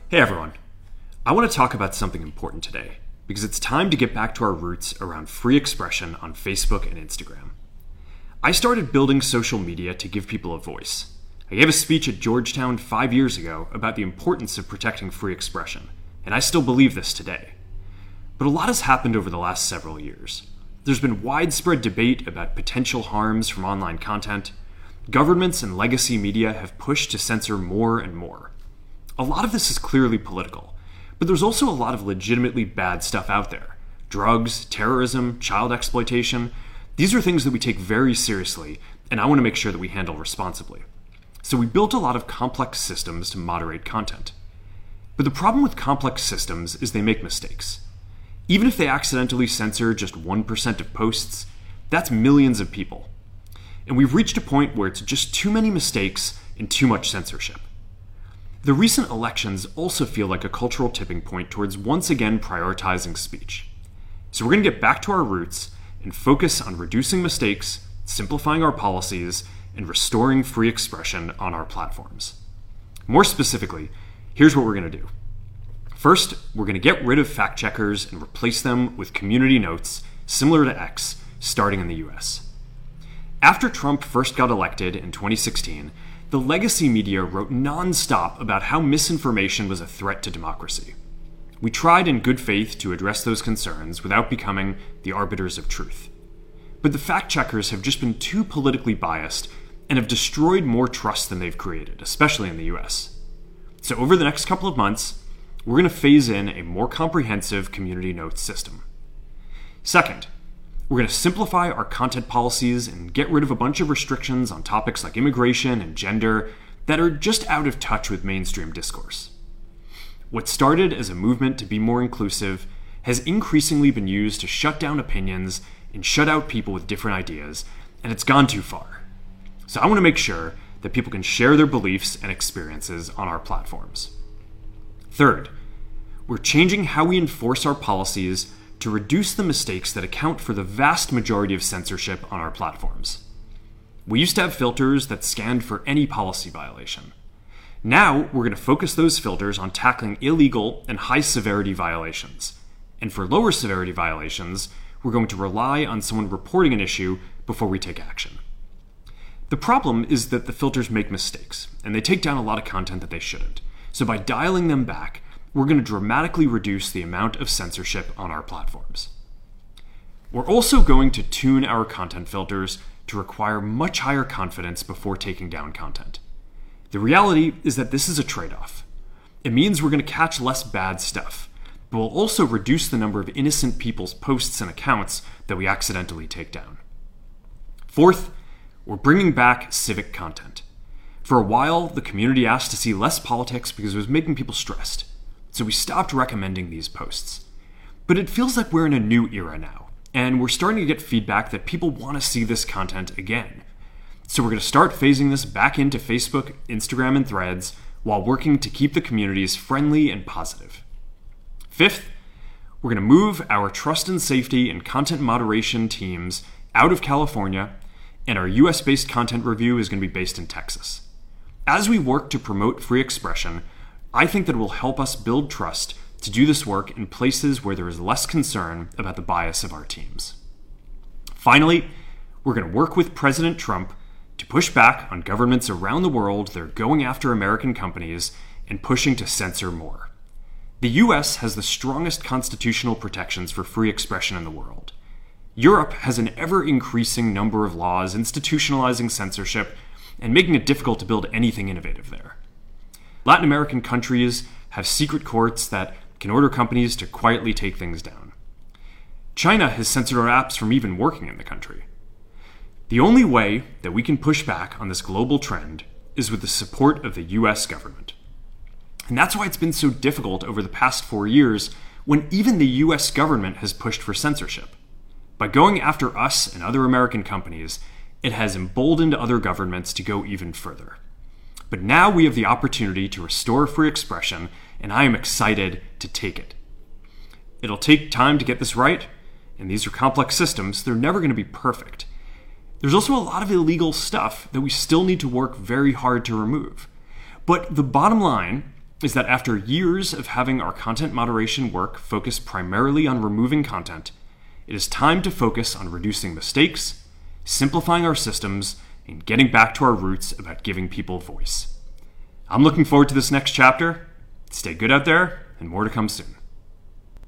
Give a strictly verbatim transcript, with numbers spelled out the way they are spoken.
Hey everyone, I want to talk about something important today because it's time to get back to our roots around free expression on Facebook and Instagram. I started building social media to give people a voice. I gave a speech at Georgetown five years ago about the importance of protecting free expression, and I still believe this today. But a lot has happened over the last several years. There's been widespread debate about potential harms from online content. Governments and legacy media have pushed to censor more and more. A lot of this is clearly political, but there's also a lot of legitimately bad stuff out there. Drugs, terrorism, child exploitation. These are things that we take very seriously, and I want to make sure that we handle responsibly. So we built a lot of complex systems to moderate content. But the problem with complex systems is they make mistakes. Even if they accidentally censor just one percent of posts, that's millions of people. And we've reached a point where it's just too many mistakes and too much censorship. The recent elections also feel like a cultural tipping point towards once again prioritizing speech. So we're going to get back to our roots and focus on reducing mistakes, simplifying our policies, and restoring free expression on our platforms. More specifically, here's what we're going to do. First, we're going to get rid of fact checkers and replace them with community notes similar to X, starting in the U S. After Trump first got elected in twenty sixteen, the legacy media wrote non-stop about how misinformation was a threat to democracy. We tried in good faith to address those concerns without becoming the arbiters of truth. But the fact-checkers have just been too politically biased and have destroyed more trust than they've created, especially in the U S. So over the next couple of months, we're going to phase in a more comprehensive community notes system. Second, we're going to simplify our content policies and get rid of a bunch of restrictions on topics like immigration and gender that are just out of touch with mainstream discourse. What started as a movement to be more inclusive has increasingly been used to shut down opinions and shut out people with different ideas, and it's gone too far. So I want to make sure that people can share their beliefs and experiences on our platforms. Third, we're changing how we enforce our policies to reduce the mistakes that account for the vast majority of censorship on our platforms. We used to have filters that scanned for any policy violation. Now, we're going to focus those filters on tackling illegal and high-severity violations. And for lower-severity violations, we're going to rely on someone reporting an issue before we take action. The problem is that the filters make mistakes, and they take down a lot of content that they shouldn't. So by dialing them back, we're going to dramatically reduce the amount of censorship on our platforms. We're also going to tune our content filters to require much higher confidence before taking down content. The reality is that this is a trade-off. It means we're going to catch less bad stuff, but we'll also reduce the number of innocent people's posts and accounts that we accidentally take down. Fourth, we're bringing back civic content. For a while, the community asked to see less politics because it was making people stressed. So we stopped recommending these posts. But it feels like we're in a new era now, and we're starting to get feedback that people want to see this content again. So we're going to start phasing this back into Facebook, Instagram, and Threads while working to keep the communities friendly and positive. Fifth, we're going to move our trust and safety and content moderation teams out of California, and our U S-based content review is going to be based in Texas. As we work to promote free expression, I think that it will help us build trust to do this work in places where there is less concern about the bias of our teams. Finally, we're going to work with President Trump to push back on governments around the world that are going after American companies and pushing to censor more. The U S has the strongest constitutional protections for free expression in the world. Europe has an ever-increasing number of laws institutionalizing censorship and making it difficult to build anything innovative there. Latin American countries have secret courts that can order companies to quietly take things down. China has censored our apps from even working in the country. The only way that we can push back on this global trend is with the support of the U S government. And that's why it's been so difficult over the past four years when even the U S government has pushed for censorship. By going after us and other American companies, it has emboldened other governments to go even further. But now we have the opportunity to restore free expression, and I am excited to take it. It'll take time to get this right, and these are complex systems. They're never going to be perfect. There's also a lot of illegal stuff that we still need to work very hard to remove. But the bottom line is that after years of having our content moderation work focus primarily on removing content, it is time to focus on reducing mistakes, simplifying our systems, and getting back to our roots about giving people voice. I'm looking forward to this next chapter. Stay good out there, and more to come soon.